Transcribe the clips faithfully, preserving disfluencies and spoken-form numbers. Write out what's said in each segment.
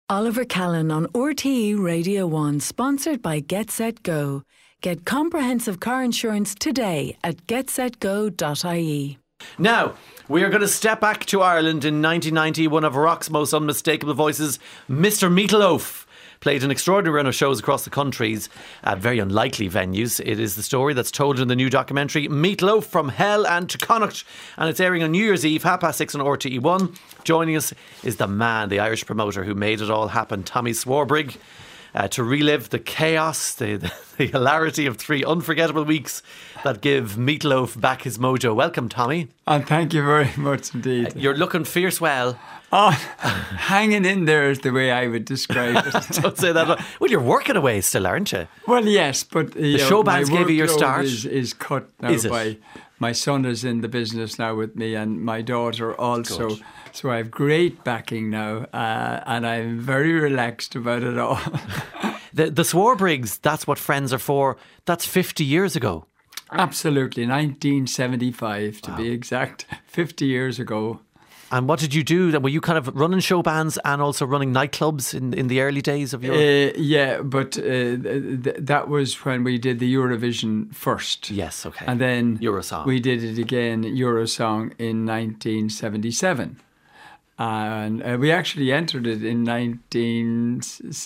Oliver Callan on R T E Radio one, sponsored by Get Set Go. Get comprehensive car insurance today at get set go dot I E. Now, we are going to step back to Ireland in nineteen ninety. One of rock's most unmistakable voices, Mister Meatloaf, played an extraordinary run of shows across the countries at very unlikely venues. It is the story that's told in the new documentary Meatloaf from Hell and to Connacht, and it's airing on New Year's Eve, half past six on R T E one. Joining us is the man, the Irish promoter who made it all happen, Tommy Swarbrigg, uh, to relive the chaos, the, the, the hilarity of three unforgettable weeks that give Meatloaf back his mojo. Welcome, Tommy. And thank you very much indeed. Uh, you're looking fierce well. Oh, hanging in there is the way I would describe it. Don't say that. Well, you're working away still, aren't you? Well, yes, but the you know, show bands my gave you your workload start. Is, is cut now is by my son is in the business now with me, and my daughter also. Good. So I have great backing now, uh, and I'm very relaxed about it all. the the Swarbriggs, that's what friends are for. That's fifty years ago. Absolutely, nineteen seventy-five to Wow. be exact, fifty years ago. And what did you do then? Were you kind of running show bands and also running nightclubs in, in the early days of your... Uh, yeah, but uh, th- th- that was when we did the Eurovision first. Yes, okay. And then Eurosong. we did it again, Eurosong, in nineteen seventy-seven. And uh, we actually entered it in nineteen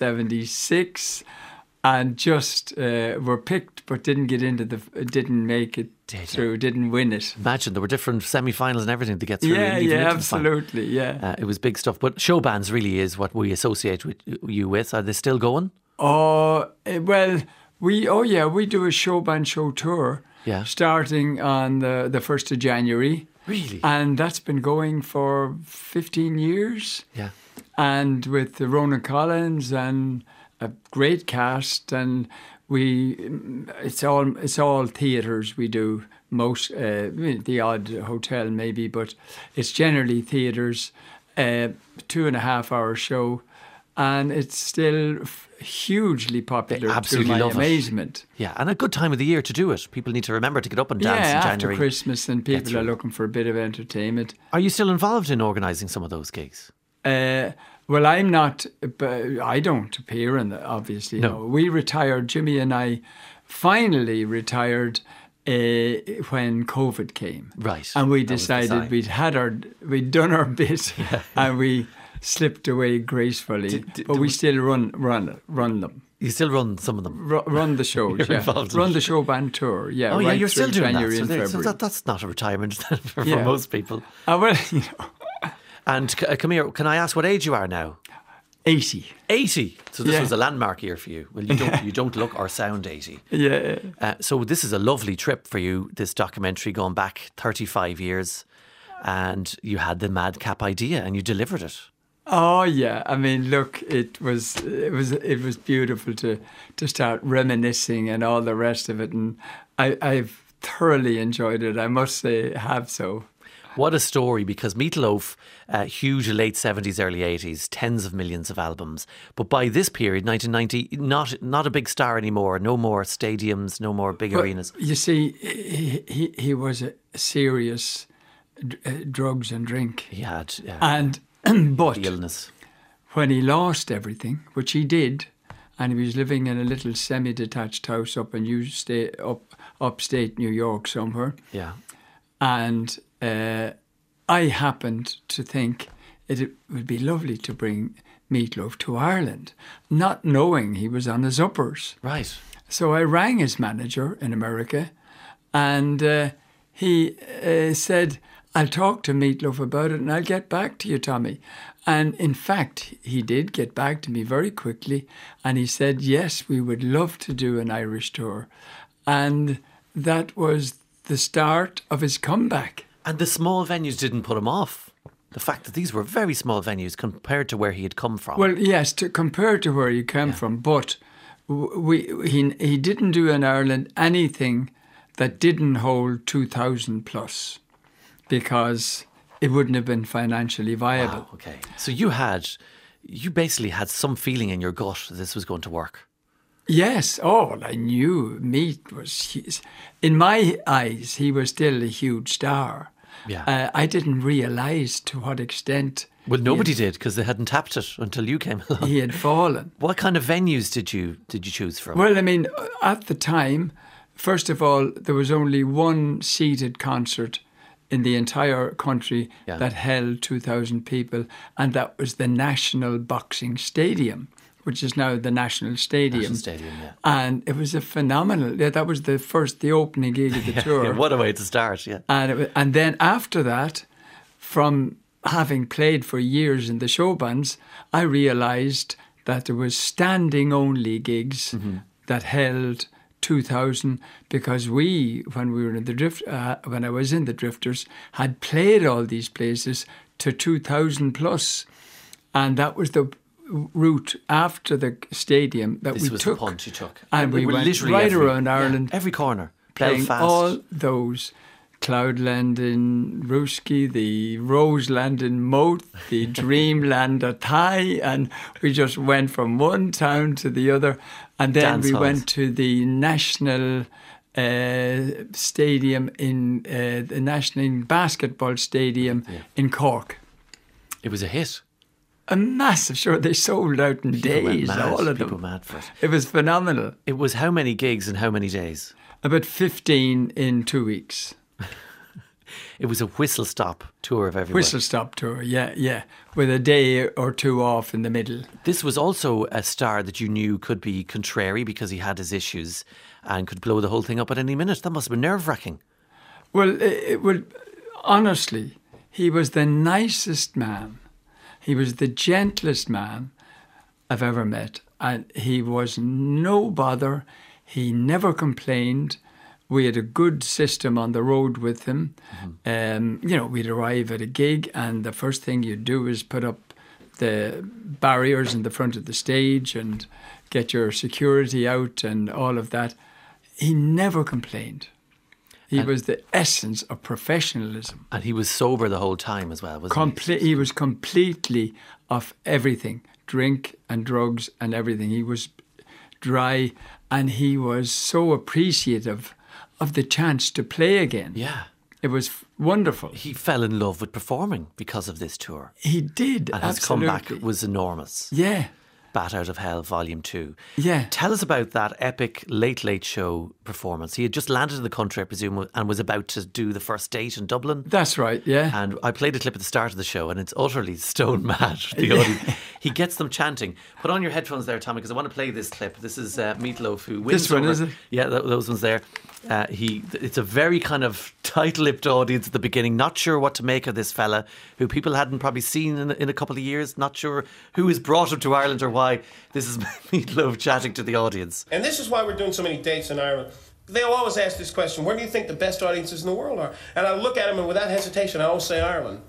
seventy-six and just uh, were picked but didn't get into the, didn't make it Did through, you? didn't win it. Imagine, there were different semi-finals and everything to get through. Yeah, and even yeah, into the final. absolutely, yeah. Uh, it was big stuff. But show bands really is what we associate with you with. Are they still going? Oh, eh, well, we, oh yeah, we do a show band show tour Yeah. starting on the, the first of January. Really? And that's been going for fifteen years. Yeah. And with the Ronan Collins and a great cast, and we it's all it's all theatres we do, most uh, the odd hotel maybe, but it's generally theatres, uh, two and a half hour show, and it's still f- hugely popular. They absolutely to my love it. amazement. Yeah, and a good time of the year to do it. People need to remember to get up and dance Yeah, in after January. Christmas, and Get people are through. looking for a bit of entertainment. Are you still involved in organising some of those gigs? Uh, well, I'm not, but I don't appear in the, obviously. No. No. We retired, Jimmy and I finally retired uh, when COVID came. Right. And we That was the decided sign. we'd had our, we'd done our bit and we slipped away gracefully. Did- did- but we still run, run, run them. You still run some of them? Ru- Run the shows, You're yeah. involved in Run it. the show band tour, yeah. Oh, yeah, right you're still through doing January that. So, and there- so February. that, that's not a retirement for, for Yeah. most people. Ah, well, you know, And c- uh, come here, can I ask what age you are now? eighty. eighty. So this Yeah. was a landmark year for you. Well, you don't, you don't look or sound eighty. Yeah. Uh, so this is a lovely trip for you, this documentary going back thirty-five years. And you had the madcap idea and you delivered it. Oh yeah, I mean, look, it was it was it was beautiful to to start reminiscing and all the rest of it, and I, I've thoroughly enjoyed it. I must say, have so. What a story, because Meatloaf, uh, huge late seventies, early eighties, tens of millions of albums. But by this period, nineteen ninety, not not a big star anymore. No more stadiums, no more big But, arenas. you see, he he, he was a serious d- uh, drugs and drink, He had uh, and but the illness. when he lost everything, which he did, and he was living in a little semi-detached house up in New State, up upstate New York somewhere. Yeah. And uh, I happened to think it would be lovely to bring Meatloaf to Ireland, not knowing he was on his uppers. Right. So I rang his manager in America, and uh, he uh, said, I'll talk to Meatloaf about it and I'll get back to you, Tommy. And in fact, he did get back to me very quickly, and he said, yes, we would love to do an Irish tour. And that was the start of his comeback. And the small venues didn't put him off. The fact that these were very small venues compared to where he had come from. Well, yes, to compare to where he came from, but w- we he he didn't do in Ireland anything that didn't hold two thousand plus, because it wouldn't have been financially viable. Wow, okay. So you had, you basically had some feeling in your gut that this was going to work. Yes. Oh, well, I knew Meat was, in my eyes, he was still a huge star. Yeah. Uh, I didn't realise to what extent Well, nobody he did because they hadn't tapped it until you came along. had, he had fallen. What kind of venues did you did you choose from? Well, I mean, at the time, first of all, there was only one seated concert in the entire country Yeah. that held two thousand people, and that was the National Boxing Stadium, which is now the National Stadium. National Stadium, yeah. And it was a phenomenal, yeah, that was the first, the opening gig of the tour. Yeah, what a way to start, yeah. And, it, wa- and then after that, from having played for years in the show bands, I realised that there was standing only gigs Mm-hmm. that held two thousand, because we, when we were in the drift, uh, when I was in the Drifters, had played all these places to two thousand plus, and that was the route after the stadium that This we was took. the punch you took. And we were went literally right every- around Ireland, yeah, every corner. playing Belfast. all those. Cloudland in Ruski, the Roseland in Moat, the Dreamland at Thai, and we just went from one town to the other. And then Dance we halls. went to the National uh, Stadium in uh, the National Basketball Stadium in Cork. It was a hit. A massive show. They sold out in People went days, mad. all of People them. mad for it. It was phenomenal. It was how many gigs and how many days? About fifteen in two weeks. It was a whistle stop tour of everywhere. Whistle stop tour, yeah, yeah, with a day or two off in the middle. This was also a star that you knew could be contrary because he had his issues and could blow the whole thing up at any minute. That must have been nerve wracking. Well, it, it would, honestly, he was the nicest man. He was the gentlest man I've ever met. And he was no bother. He never complained. We had a good system on the road with him. Mm-hmm. Um, you know, we'd arrive at a gig, and the first thing you'd do is put up the barriers in the front of the stage and get your security out and all of that. He never complained. He And- was the essence of professionalism. And he was sober the whole time as well, wasn't Comple- he was completely off everything, drink and drugs and everything. He was dry, and he was so appreciative of the chance to play again. he? Yeah. It was f- wonderful. He fell in love with performing because of this tour. He did, And his absolutely. comeback was enormous. Yeah, Bat Out of Hell Volume two. yeah. Tell us about that epic Late Late Show performance. He had just landed in the country, I presume, and was about to do the first date in Dublin. That's right, yeah. And I played a clip at the start of the show, and it's utterly stone mad. The audience. He gets them chanting. Put on your headphones there, Tommy, because I want to play this clip. This is uh, Meatloaf who wins. This one, over- is it? Yeah, th- those ones there. Uh, he. It's a very kind of tight-lipped audience at the beginning. Not sure what to make of this fella, who people hadn't probably seen in, in a couple of years. Not sure who has brought him to Ireland or why. This is Meatloaf chatting to the audience. And this is why we're doing so many dates in Ireland. They'll always ask this question, where do you think the best audiences in the world are? And I look at them, and without hesitation, I always say Ireland.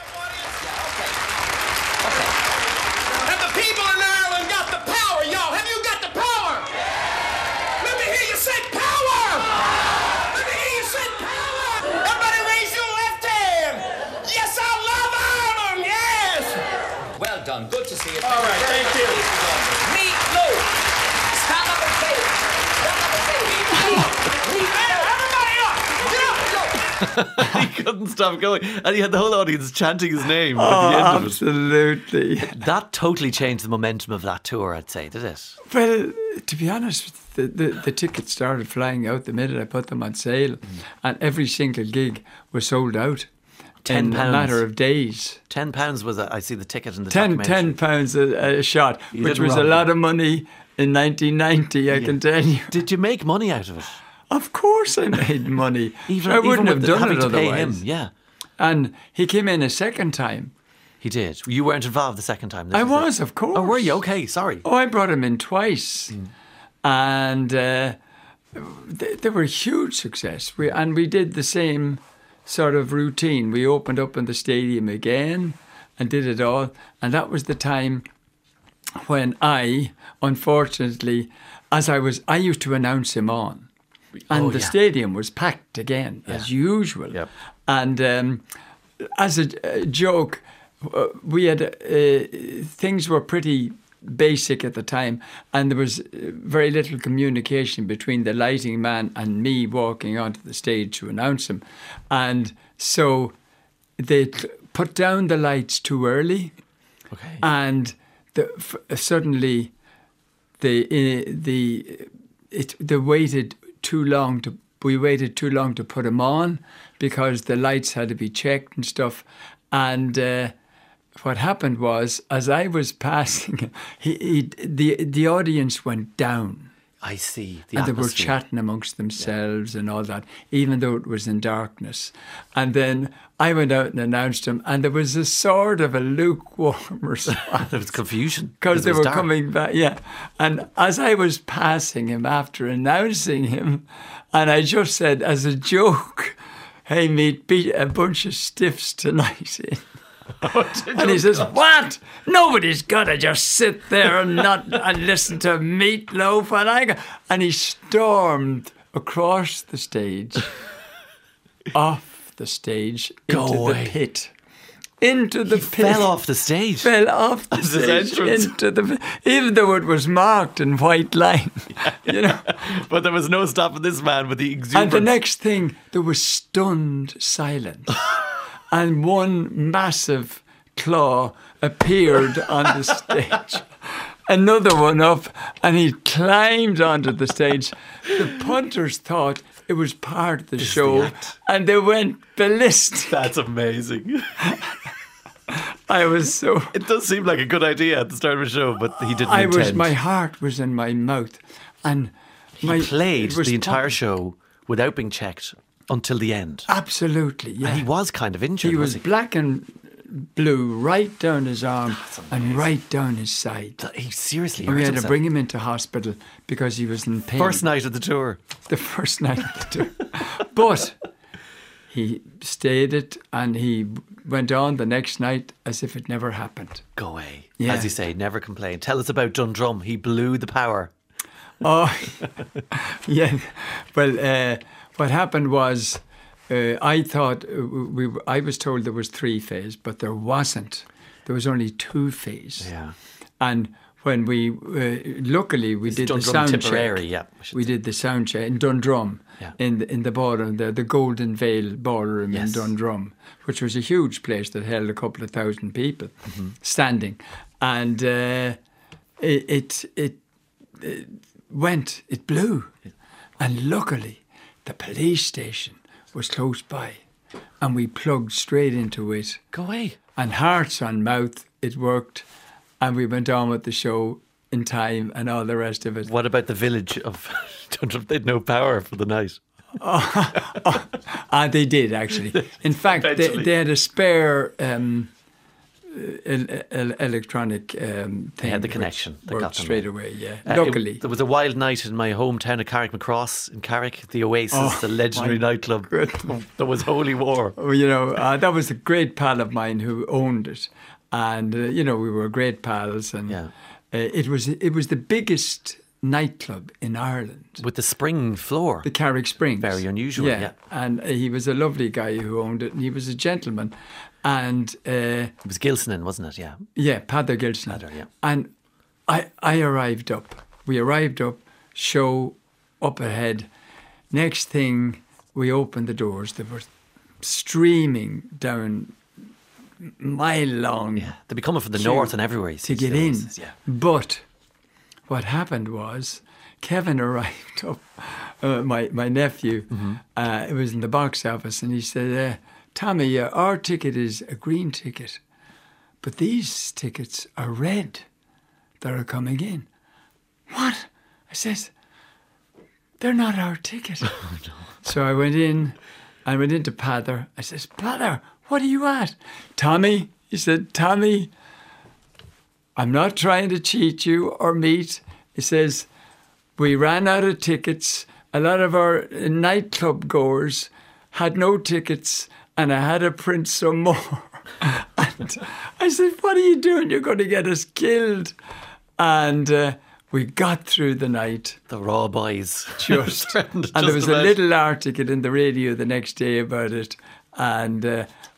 And the people in Ireland got the power, y'all. Have you got the power? Let me hear you say power! Let me hear you say power! Everybody raise your left hand! Yes, I love Ireland, yes! Well done. Good to see you. All right, thank you. Meatloaf. Stand up and say it. Stand up and say it. Meatloaf. Everybody up! Get up! He couldn't stop going, and he had the whole audience chanting his name Oh, at the end of it. absolutely. That totally changed the momentum of that tour, I'd say, did it? Well, to be honest, the, the, the tickets started flying out the minute I put them on sale, and every single gig was sold out Ten in pounds. a matter of days. Ten pounds was, a, I see the ticket in the Ten, documentary. ten pounds a, a shot, You which did was a wrong. lot of money in nineteen ninety, I can tell you. Did you make money out of it? Of course I made money. Even, I wouldn't even have with done having it to pay otherwise. him, yeah. And he came in a second time. He did. You weren't involved the second time. This I is it. was, of course. Oh, were you? Okay, sorry. Oh, I brought him in twice. And uh, they, they were a huge success. We, and we did the same sort of routine. We opened up in the stadium again and did it all. And that was the time when I, unfortunately, as I was, I used to announce him on. And Oh, the yeah. stadium was packed again, as usual. Yep. And um, as a, a joke, uh, we had uh, things were pretty basic at the time, and there was uh, very little communication between the lighting man and me walking onto the stage to announce him. And so they t- put down the lights too early, Okay. and the, f- suddenly the uh, the it they waited too long to we waited too long to put them on because the lights had to be checked and stuff. And uh, what happened was, as I was passing, he, he, the the audience went down. I see. The And they were atmosphere. chatting amongst themselves and all that, even though it was in darkness. And then I went out and announced them, and there was a sort of a lukewarm response. There was confusion. Because they it was were dark. coming back, yeah. And as I was passing him after announcing him, and I just said as a joke, hey, mate, beat a bunch of stiffs tonight. And he says, what? Nobody's got to just sit there and not and listen to Meatloaf. And I go, and he stormed across the stage, off the stage, Go into away. the pit. Into the He pit. fell off the stage. Fell off the As his stage entrance. into the pit. Even though it was marked in white line. You know. But there was no stopping this man with the And exuberance. the next thing, there was stunned silence. And one massive claw appeared on the stage. Another one up, and he climbed onto the stage. The punters thought it was part of the is show, the act. and they went ballistic. That's amazing. I was so... It does seem like a good idea at the start of a show, but he didn't I was, intend. my heart was in my mouth. And my, He played it was the entire pop- show without being checked until the end. Absolutely, yeah. And he was kind of injured, He was was he? black and blue right down his arm and right down his side. He seriously And hurt we had to himself. bring him into hospital because he was in pain. First night of the tour. the first night of the tour. But he stayed it, and he went on the next night as if it never happened. Go away. Yeah. As you say, never complain. Tell us about Dundrum. He blew the power. Oh, yeah. Well, uh, what happened was, uh, I thought uh, we. I was told there was three phase, but there wasn't. There was only two phase. Yeah. And when we, uh, luckily, we did the Dundrum sound Tipperary, check. yeah, we should We say. did the sound check in Dundrum, Yeah. in the, in the ballroom, the, the Golden Vale Ballroom Yes. in Dundrum, which was a huge place that held a couple of thousand people Mm-hmm. standing, and uh, it, it it it went, it blew, and luckily, the police station was close by, and we plugged straight into it. Go away. And hearts on mouth, it worked, and we went on with the show in time and all the rest of it. What about the village of Dundrum? They had no power for the night. Ah, they did actually. In fact, they, Eventually. they had a spare um, el- el- electronic um, thing. had the which connection that worked got them. straight away. Yeah, Uh, it- luckily. there was a wild night in my hometown of Carrick-Macross in Carrick, the Oasis, Oh, the legendary my nightclub. goodness. There was holy war. Oh, you know, uh, that was a great pal of mine who owned it, and uh, you know, we were great pals, and Yeah. uh, it was it was the biggest nightclub in Ireland. With the spring floor. The Carrick Springs. Very unusual, yeah. And uh, he was a lovely guy who owned it, and he was a gentleman. And uh, It was Gilsonin, wasn't it? Yeah. yeah, Padder Gilson. Padder, yeah. And I, I arrived up. We arrived up, show up ahead. Next thing, we opened the doors. They were streaming down mile long Yeah. They'd be coming from the queue north and everywhere. you see, to get the in. Oasis, Yeah. But what happened was Kevin arrived up, uh, my, my nephew, Mm-hmm. uh, it was in the box office, and he said, uh, Tommy, uh, our ticket is a green ticket, but these tickets are red that are coming in. What? I says, they're not our ticket. Oh, So I went in, I went into Pather. I says, Pather, what are you at? Tommy, he said, Tommy, I'm not trying to cheat you or meet. He says, we ran out of tickets. A lot of our nightclub goers had no tickets, and I had to print some more. And I said, what are you doing? You're going to get us killed. And uh, we got through the night. The Raw Boys. Just, Threatened and there just was a about. little article in the radio the next day about it, and uh,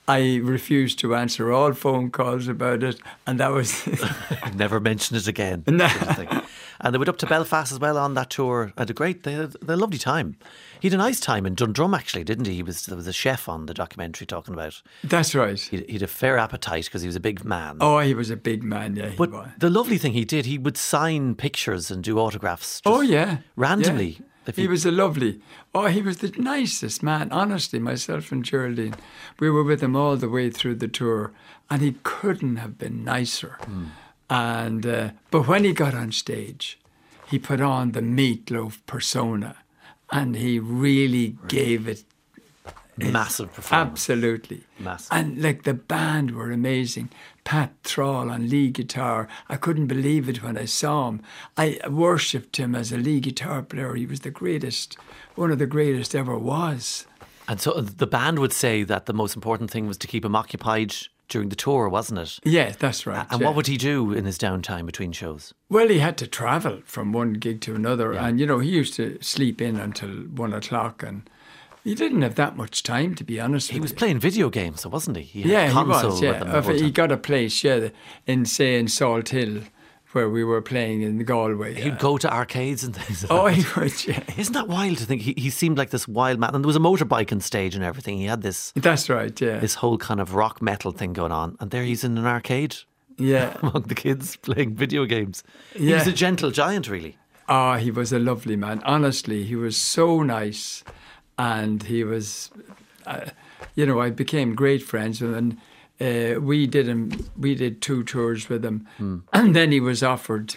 I refused to answer all phone calls about it, and that was Never mention it again. No. sort of thing. And they went up to Belfast as well on that tour. Had a great, they had, they had a lovely time. He had a nice time in Dundrum, actually, didn't he? He was there was a chef on the documentary talking about. That's right. He he had a fair appetite because he was a big man. Oh, he was a big man, yeah. He but was. the lovely thing he did, he would sign pictures and do autographs. Just Oh yeah, randomly. Yeah. If He you- was a lovely. Oh, he was the nicest man. Honestly, myself and Geraldine, we were with him all the way through the tour, and he couldn't have been nicer. Hmm. And uh, but when he got on stage, he put on the Meatloaf persona, and he really gave it Massive performance. absolutely. Massive. And like the band were amazing. Pat Thrall on lead guitar. I couldn't believe it when I saw him. I worshipped him as a lead guitar player. He was the greatest, one of the greatest ever was. And so the band would say that the most important thing was to keep him occupied during the tour, wasn't it? Yeah, that's right. And yeah. what would he do in his downtime between shows? Well, he had to travel from one gig to another. And, you know, he used to sleep in until one o'clock, and he didn't have that much time, to be honest He with was you. playing video games, so wasn't he? He had Yeah, a he console was. with Yeah, them the If whole he time. got a place, yeah, in say in Salt Hill, where we were playing in Galway. He'd go to arcades and things. Oh, like he that. would. Yeah, Isn't that wild to think? He, he seemed like this wild man, and there was a motorbike on stage and everything. He had this that's right. Yeah, this whole kind of rock metal thing going on, and there he's in an arcade yeah. among the kids playing video games. He was Yeah. a gentle giant, really. Oh, he was a lovely man. Honestly, he was so nice, and he was, uh, you know, I became great friends with him. And, uh, we did him. We did two tours with him, and then he was offered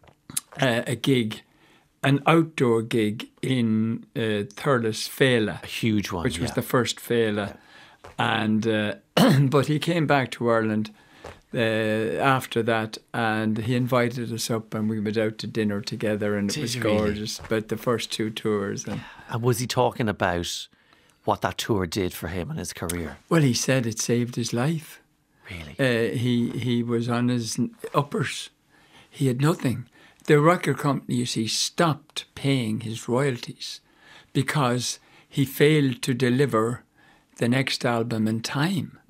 uh, a gig, an outdoor gig in uh, Thurles Fela, A huge one. which was yeah. the first Fela, and uh, but he came back to Ireland uh, after that, and he invited us up, and we went out to dinner together, and it Did was you really? gorgeous. But the first two tours, and And was he talking about what that tour did for him and his career? well, he said it saved his life. Really? Uh, he he was on his uppers. He had nothing. The record company, you see, stopped paying his royalties because he failed to deliver the next album in time.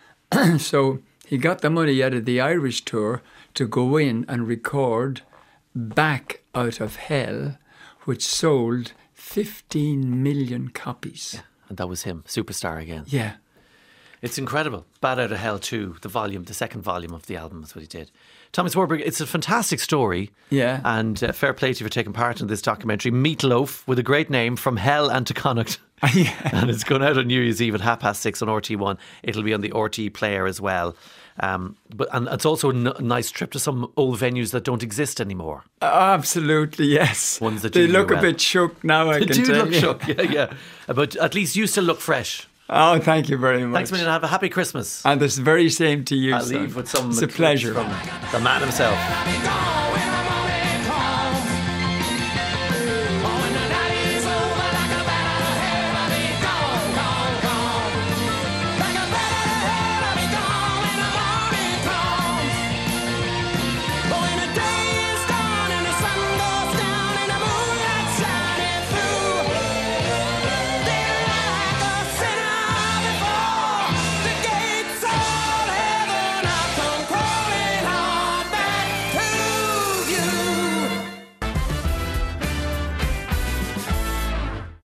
So he got the money out of the Irish tour to go in and record Back Out of Hell, which sold fifteen million copies. And that was him, superstar again. Yeah. It's incredible. Bad Out of Hell two, the volume, the second volume of the album is what he did. Thomas Warburg, it's a fantastic story. Yeah. And uh, fair play to you for taking part in this documentary. Meatloaf, with a great name, From Hell and to Connacht. Yeah. And it's going out on New Year's Eve at half past six on R T one. It'll be on the R T player as well. Um, but and it's also a n- nice trip to some old venues that don't exist anymore. Absolutely, yes. Ones that they you look knew a well. bit shook now, I They can do tell look you. shook, yeah, yeah. But at least you still look fresh. Oh, thank you very much. Thanks a million. Have a happy Christmas. And the very same to you, I'll son. leave with some It's a clips pleasure. from the man himself. Be gone.